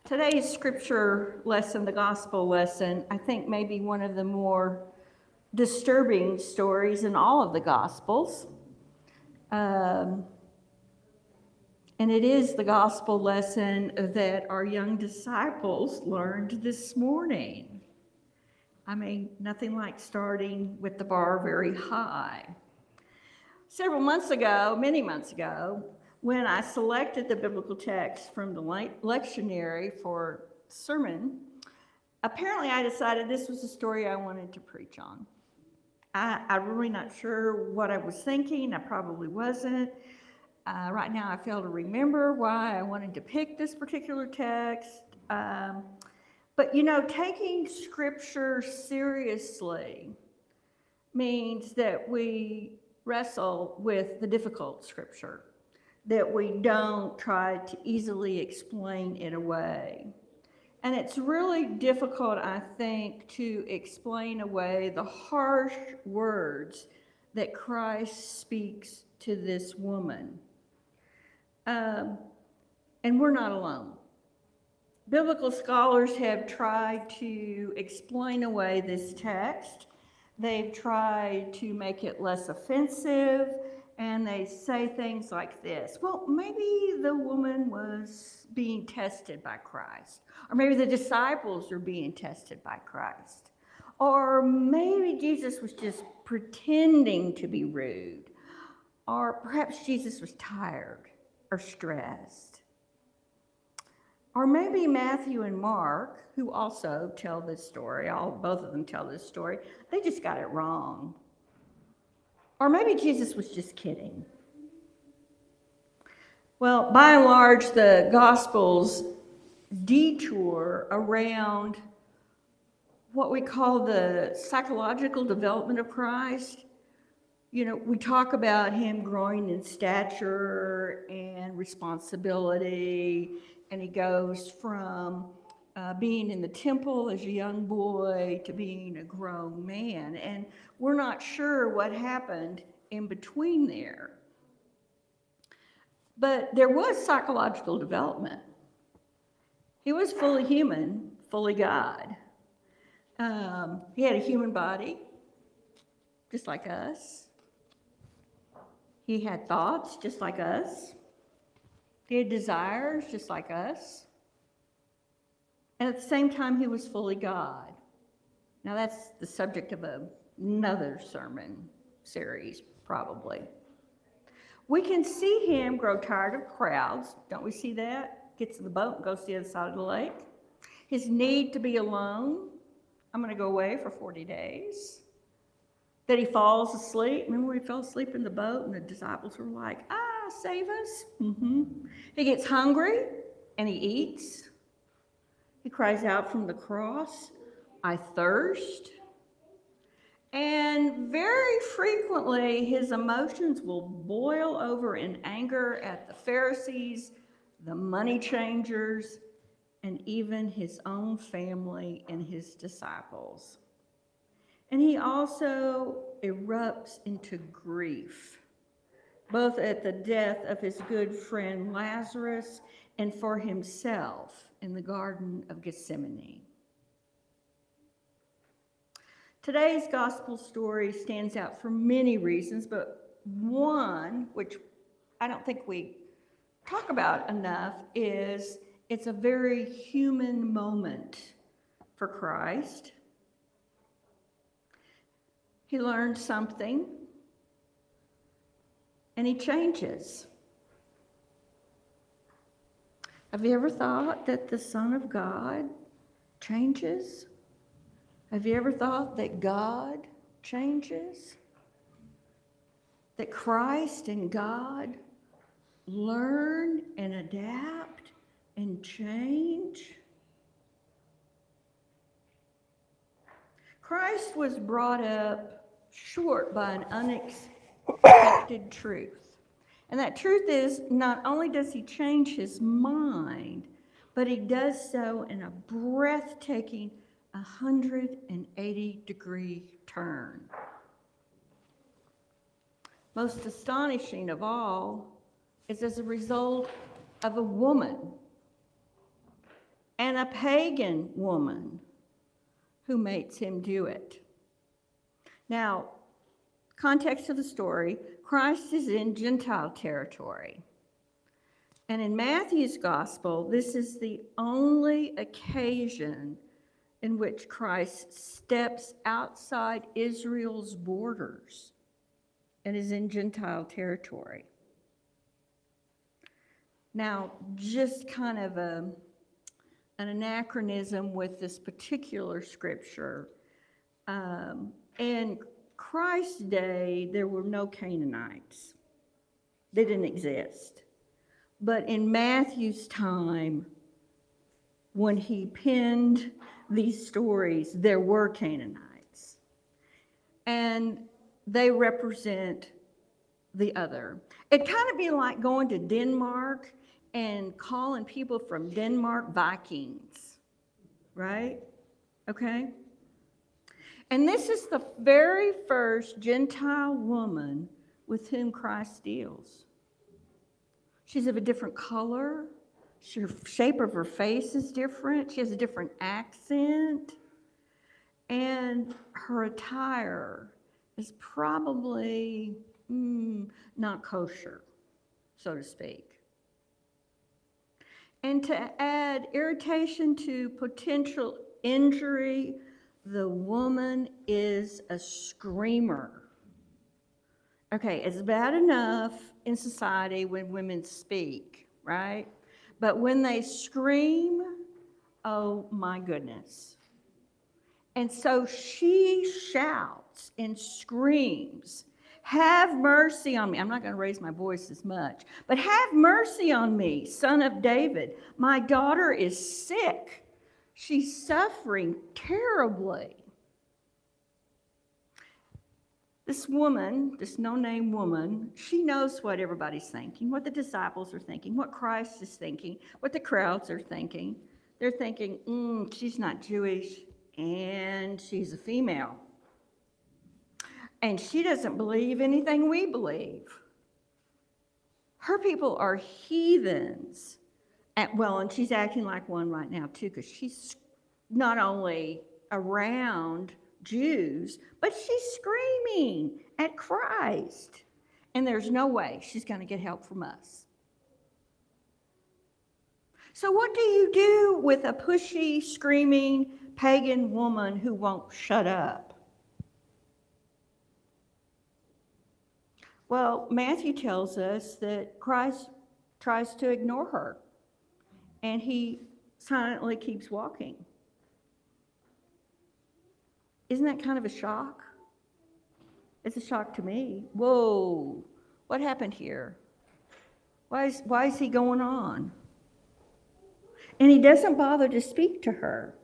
Today's scripture lesson, the gospel lesson, I think may be one of the more disturbing stories in all of the gospels. And it is the gospel lesson that our young disciples learned this morning. I mean, nothing like starting with the bar very high. Several months ago, many months ago, when I selected the biblical text from the lectionary for sermon, apparently I decided this was the story I wanted to preach on. I'm really not sure what I was thinking. I probably wasn't. Right now I fail to remember why I wanted to pick this particular text. But taking scripture seriously means that we wrestle with the difficult scripture, that we don't try to easily explain it away. And it's really difficult, I think, to explain away the harsh words that Christ speaks to this woman. And we're not alone. Biblical scholars have tried to explain away this text. They've tried to make it less offensive, and they say things like this. Well, maybe the woman was being tested by Christ, or maybe the disciples are being tested by Christ, or maybe Jesus was just pretending to be rude, or perhaps Jesus was tired or stressed. Or maybe Matthew and Mark, who also tell this story, both of them tell this story, they just got it wrong. Or maybe Jesus was just kidding. Well, by and large, the Gospels detour around what we call the psychological development of Christ. We talk about him growing in stature and responsibility, and he goes from being in the temple as a young boy to being a grown man. And we're not sure what happened in between there. But there was psychological development. He was fully human, fully God. He had a human body, just like us. He had thoughts, just like us. He had desires, just like us. And at the same time, he was fully God. Now, that's the subject of another sermon series, probably. We can see him grow tired of crowds. Don't we see that? Gets in the boat and goes to the other side of the lake. His need to be alone. I'm going to go away for 40 days. That he falls asleep. Remember when he fell asleep in the boat and the disciples were like, save us? He gets hungry and he eats. He cries out from the cross, I thirst. And very frequently, his emotions will boil over in anger at the Pharisees, the money changers, and even his own family and his disciples. And he also erupts into grief, both at the death of his good friend Lazarus and for himself in the Garden of Gethsemane. Today's gospel story stands out for many reasons, but one, which I don't think we talk about enough, is it's a very human moment for Christ. He learns something, and he changes. Have you ever thought that the Son of God changes? Have you ever thought that God changes? That Christ and God learn and adapt and change? Christ was brought up short by an unexpected truth. And that truth is, not only does he change his mind, but he does so in a breathtaking 180-degree turn. Most astonishing of all is as a result of a woman. and a pagan woman who makes him do it. Now, context of the story, Christ is in Gentile territory. And in Matthew's gospel, this is the only occasion in which Christ steps outside Israel's borders and is in Gentile territory. Now, just kind of an anachronism with this particular scripture. In Christ's day, there were no Canaanites. They didn't exist. But in Matthew's time, when he penned these stories, there were Canaanites. And they represent the other. It'd kind of be like going to Denmark and calling people from Denmark Vikings, right? Okay? And this is the very first Gentile woman with whom Christ deals. She's of a different color. The shape of her face is different. She has a different accent. And her attire is probably not kosher, so to speak. And to add irritation to potential injury, the woman is a screamer. Okay, it's bad enough in society when women speak, right? But when they scream, oh my goodness. And so she shouts and screams, "Have mercy on me." I'm not going to raise my voice as much, but "Have mercy on me, son of David. My daughter is sick. She's suffering terribly." This woman, this no-name woman, she knows what everybody's thinking, what the disciples are thinking, what Christ is thinking, what the crowds are thinking. They're thinking, she's not Jewish, and she's a female. And she doesn't believe anything we believe. Her people are heathens. And she's acting like one right now, too, because she's not only around Jews, but she's screaming at Christ. And there's no way she's going to get help from us. So what do you do with a pushy, screaming pagan woman who won't shut up? Well, Matthew tells us that Christ tries to ignore her, and he silently keeps walking. Isn't that kind of a shock? It's a shock to me. Whoa, what happened here? Why is he going on? And he doesn't bother to speak to her.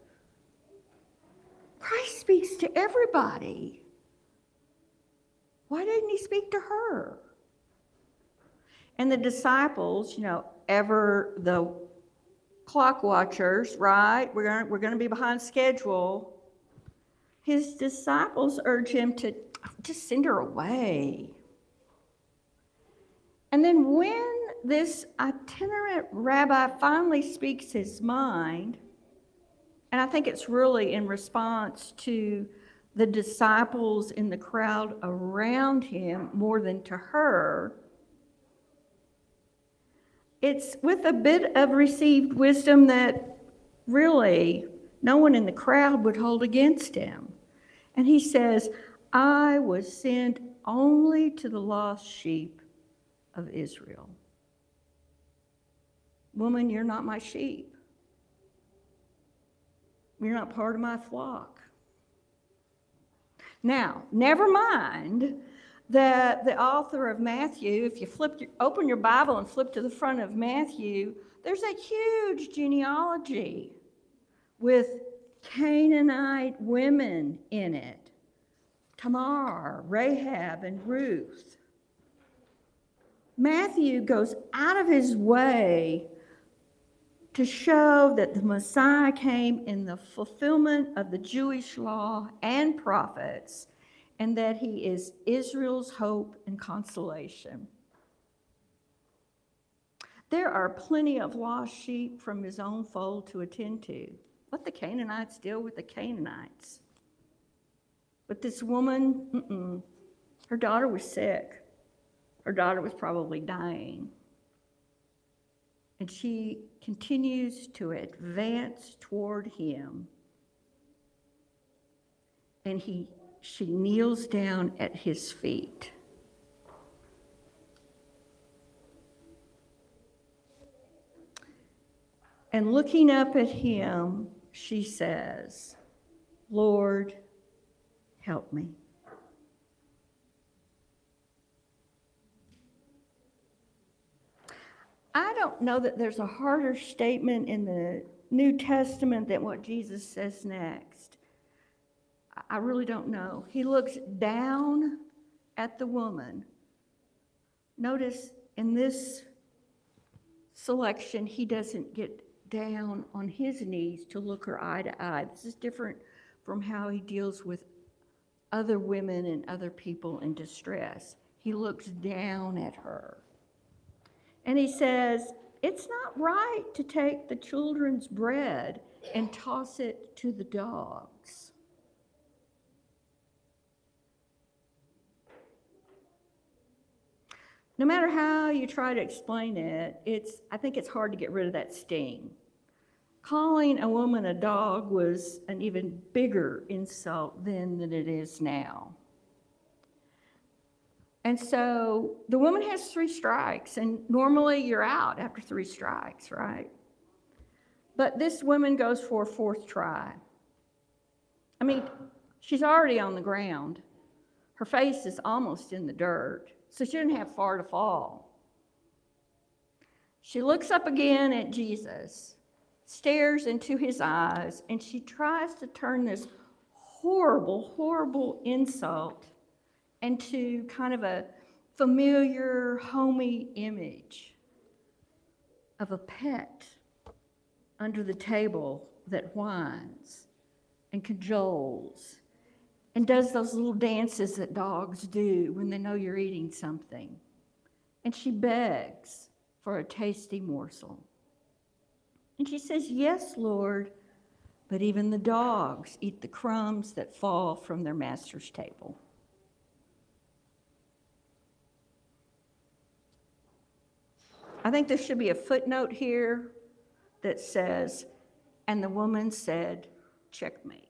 Christ speaks to everybody. Why didn't he speak to her? And the disciples, ever the clock watchers, right? We're going to be behind schedule. His disciples urge him to just send her away. And then when this itinerant rabbi finally speaks his mind, and I think it's really in response to the disciples in the crowd around him more than to her, it's with a bit of received wisdom that really no one in the crowd would hold against him. And he says, "I was sent only to the lost sheep of Israel." Woman, you're not my sheep. You're not part of my flock. Now, never mind that the author of Matthew, if you open your Bible and flip to the front of Matthew, there's a huge genealogy with Canaanite women in it. Tamar, Rahab, and Ruth. Matthew goes out of his way to show that the Messiah came in the fulfillment of the Jewish law and prophets, and that he is Israel's hope and consolation. There are plenty of lost sheep from his own fold to attend to. Let the Canaanites deal with the Canaanites. But this woman, her daughter was sick. Her daughter was probably dying. And she continues to advance toward him. And she kneels down at his feet. And looking up at him, she says, "Lord, help me." I don't know that there's a harder statement in the New Testament than what Jesus says next. I really don't know. He looks down at the woman. Notice in this selection, he doesn't get down on his knees to look her eye to eye. This is different from how he deals with other women and other people in distress. He looks down at her. And he says, "It's not right to take the children's bread and toss it to the dogs." No matter how you try to explain it, I think it's hard to get rid of that sting. Calling a woman a dog was an even bigger insult then than it is now. And so the woman has 3 strikes, and normally you're out after 3 strikes, right? But this woman goes for a 4th try. I mean, she's already on the ground. Her face is almost in the dirt, so she didn't have far to fall. She looks up again at Jesus, stares into his eyes, and she tries to turn this horrible, horrible insult into kind of a familiar, homey image of a pet under the table that whines and cajoles and does those little dances that dogs do when they know you're eating something. And she begs for a tasty morsel. And she says, "Yes, Lord, but even the dogs eat the crumbs that fall from their master's table." I think there should be a footnote here that says, "And the woman said, checkmate."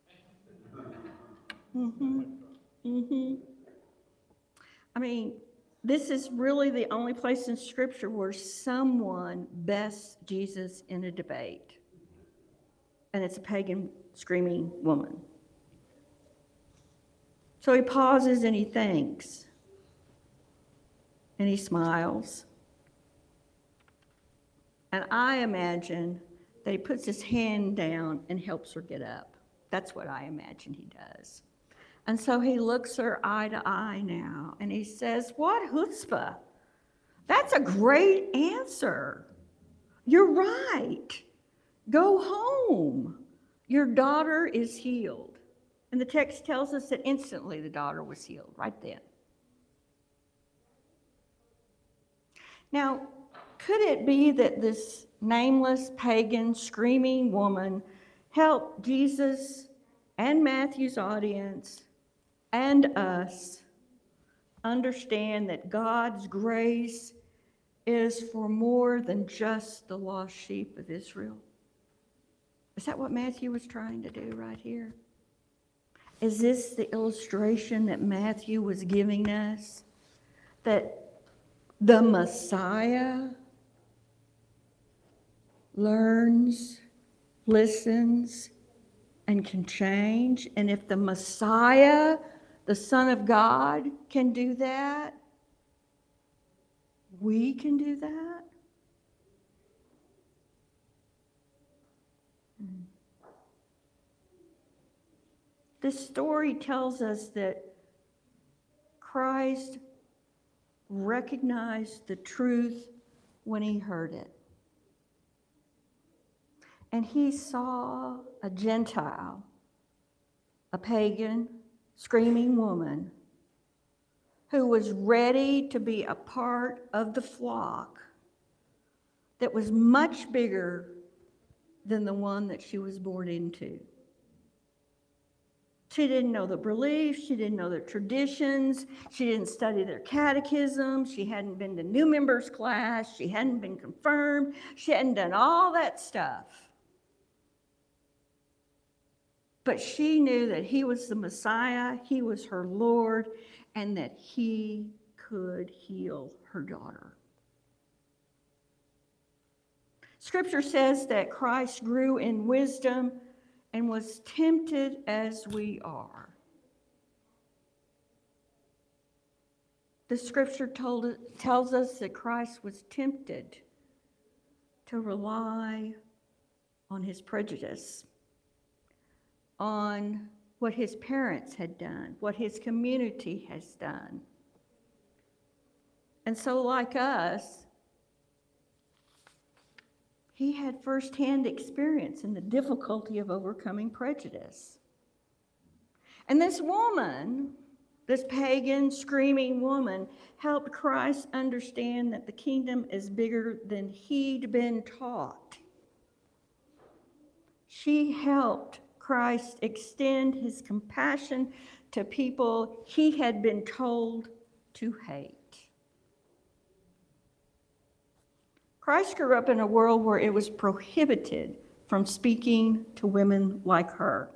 I mean, this is really the only place in Scripture where someone bests Jesus in a debate. And it's a pagan screaming woman. So he pauses and he thinks. And he smiles. And I imagine that he puts his hand down and helps her get up. That's what I imagine he does. And so he looks her eye to eye now, and he says, "What chutzpah? That's a great answer. You're right. Go home. Your daughter is healed." And the text tells us that instantly the daughter was healed, right then. Now, could it be that this nameless pagan screaming woman helped Jesus and Matthew's audience and us understand that God's grace is for more than just the lost sheep of Israel? Is that what Matthew was trying to do right here? Is this the illustration that Matthew was giving us? That the Messiah learns, listens, and can change. And if the Messiah, the Son of God, can do that, we can do that. This story tells us that Christ recognized the truth when he heard it. And he saw a Gentile, a pagan, screaming woman who was ready to be a part of the flock that was much bigger than the one that she was born into. She didn't know the beliefs, she didn't know their traditions, she didn't study their catechism, she hadn't been to new members class, she hadn't been confirmed, she hadn't done all that stuff. But she knew that he was the Messiah, he was her Lord, and that he could heal her daughter. Scripture says that Christ grew in wisdom and was tempted as we are. The scripture tells us that Christ was tempted to rely on his prejudice, on what his parents had done, what his community has done. And so, like us, he had firsthand experience in the difficulty of overcoming prejudice. And this woman, this pagan, screaming woman, helped Christ understand that the kingdom is bigger than he'd been taught. She helped Christ extend his compassion to people he had been told to hate. Christ grew up in a world where it was prohibited from speaking to women like her.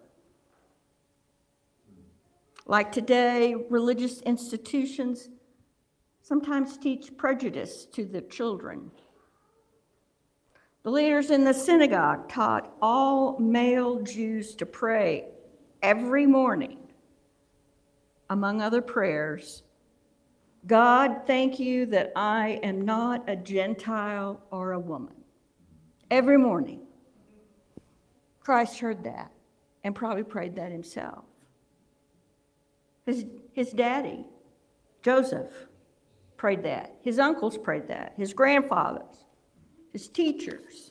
Like today, religious institutions sometimes teach prejudice to the children. The leaders in the synagogue taught all male Jews to pray every morning, among other prayers, God, thank you that I am not a Gentile or a woman. Every morning. Christ heard that and probably prayed that himself. His daddy, Joseph, prayed that. His uncles prayed that. His grandfathers, his teachers.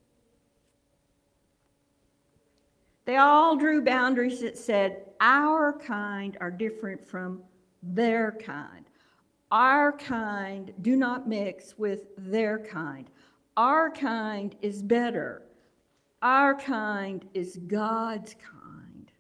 They all drew boundaries that said, our kind are different from their kind. Our kind do not mix with their kind. Our kind is better. Our kind is God's kind.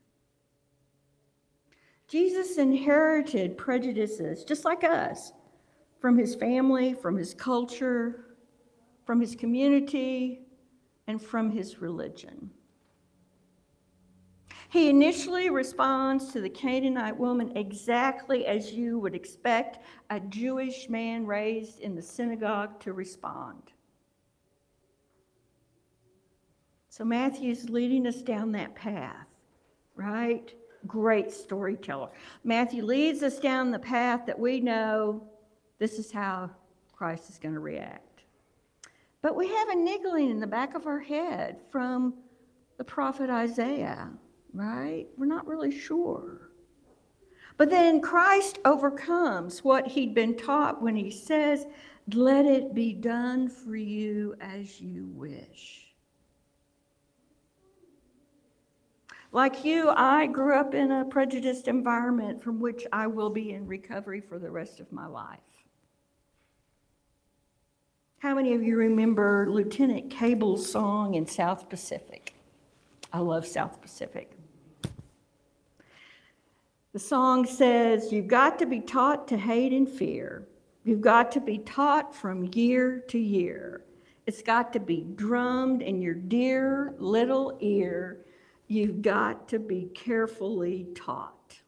Jesus inherited prejudices, just like us, from his family, from his culture, from his community, and from his religion. He initially responds to the Canaanite woman exactly as you would expect a Jewish man raised in the synagogue to respond. So Matthew's leading us down that path, right? Great storyteller. Matthew leads us down the path that we know this is how Christ is going to react. But we have a niggling in the back of our head from the prophet Isaiah. Right? We're not really sure. But then Christ overcomes what he'd been taught when he says, let it be done for you as you wish. Like you, I grew up in a prejudiced environment from which I will be in recovery for the rest of my life. How many of you remember Lieutenant Cable's song in South Pacific? I love South Pacific. The song says, you've got to be taught to hate and fear. You've got to be taught from year to year. It's got to be drummed in your dear little ear. You've got to be carefully taught.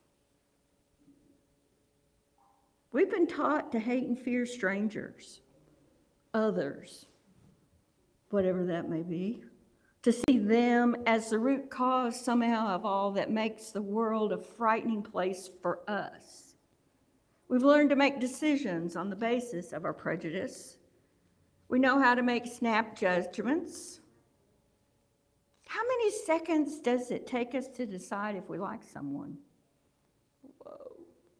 We've been taught to hate and fear strangers, others, whatever that may be. To see them as the root cause somehow of all that makes the world a frightening place for us. We've learned to make decisions on the basis of our prejudice. We know how to make snap judgments. How many seconds does it take us to decide if we like someone? Whoa.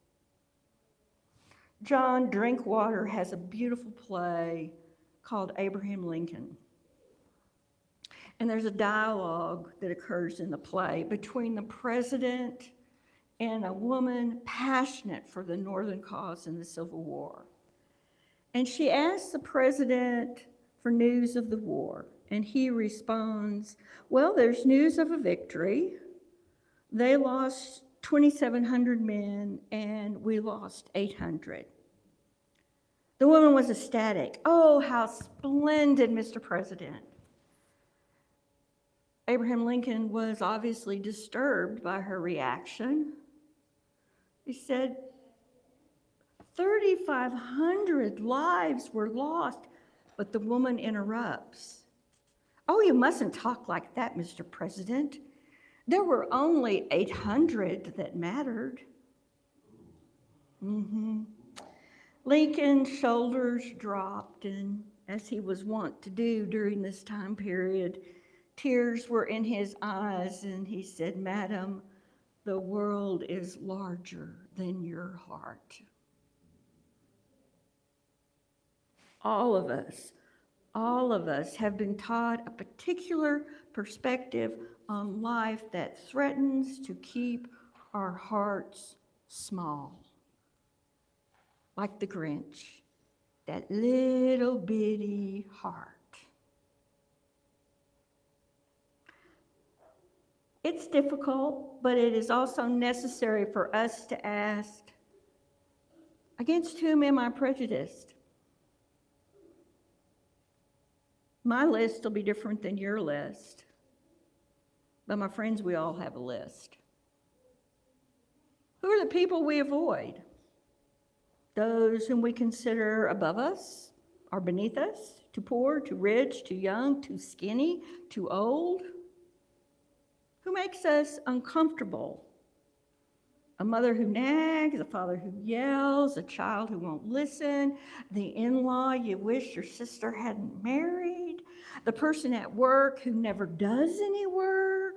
John Drinkwater has a beautiful play called Abraham Lincoln. And there's a dialogue that occurs in the play between the president and a woman passionate for the Northern cause in the Civil War. And she asks the president for news of the war. And he responds, well, there's news of a victory. They lost 2,700 men, and we lost 800. The woman was ecstatic. Oh, how splendid, Mr. President. Abraham Lincoln was obviously disturbed by her reaction. He said, 3,500 lives were lost, but the woman interrupts. Oh, you mustn't talk like that, Mr. President. There were only 800 that mattered. Lincoln's shoulders dropped, and as he was wont to do during this time period, tears were in his eyes, and he said, Madam, the world is larger than your heart. All of us have been taught a particular perspective on life that threatens to keep our hearts small. Like the Grinch, that little bitty heart. It's difficult, but it is also necessary for us to ask, against whom am I prejudiced? My list will be different than your list, but my friends, we all have a list. Who are the people we avoid? Those whom we consider above us or beneath us, too poor, too rich, too young, too skinny, too old. Who makes us uncomfortable? A mother who nags, a father who yells, a child who won't listen, the in-law you wish your sister hadn't married, the person at work who never does any work.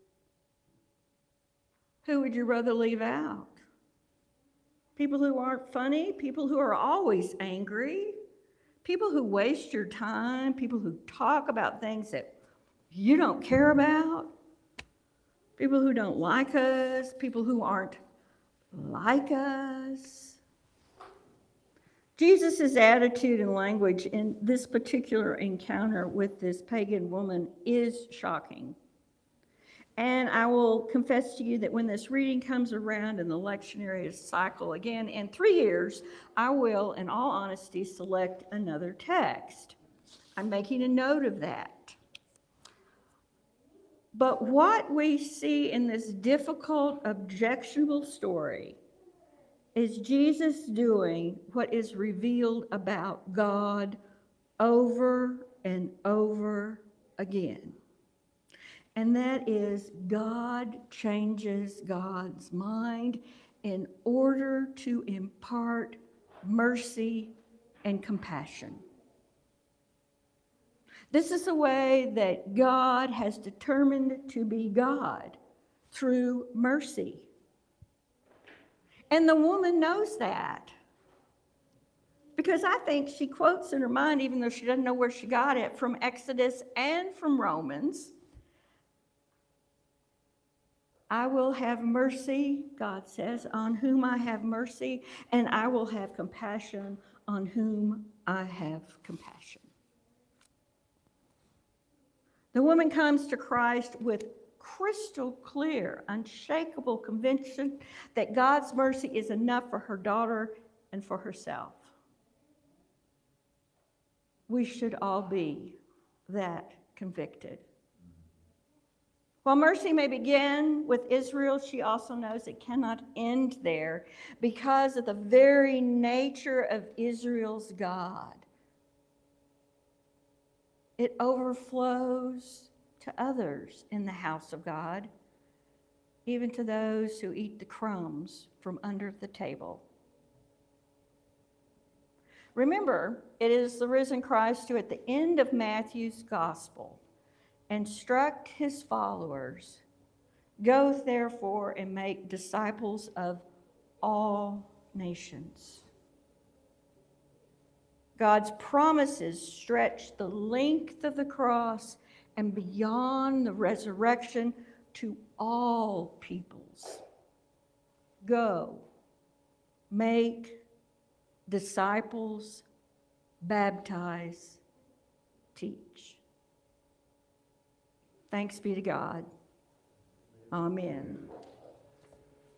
Who would you rather leave out? People who aren't funny, people who are always angry, people who waste your time, people who talk about things that you don't care about, people who don't like us, people who aren't like us. Jesus' attitude and language in this particular encounter with this pagan woman is shocking. And I will confess to you that when this reading comes around in the lectionary cycle again in 3 years, I will, in all honesty, select another text. I'm making a note of that. But what we see in this difficult, objectionable story is Jesus doing what is revealed about God over and over again. And that is, God changes God's mind in order to impart mercy and compassion. This is the way that God has determined to be God, through mercy. And the woman knows that, because I think she quotes in her mind, even though she doesn't know where she got it, from Exodus and from Romans. I will have mercy, God says, on whom I have mercy, and I will have compassion on whom I have compassion. The woman comes to Christ with crystal clear, unshakable conviction that God's mercy is enough for her daughter and for herself. We should all be that convicted. While mercy may begin with Israel, she also knows it cannot end there because of the very nature of Israel's God. It overflows to others in the house of God, even to those who eat the crumbs from under the table. Remember, it is the risen Christ who, at the end of Matthew's gospel, instruct his followers, go therefore and make disciples of all nations. God's promises stretch the length of the cross and beyond the resurrection to all peoples. Go, make disciples, baptize, teach. Thanks be to God. Amen.